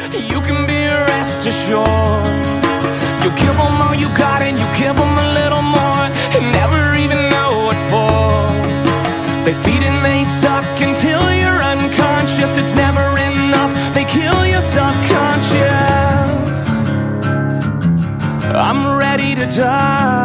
you can be rest assured. You give them all you got and you give them a little more, and never even know what for. They feed and they suck until you're unconscious. It's never enough, they kill your subconscious. I'm ready to die.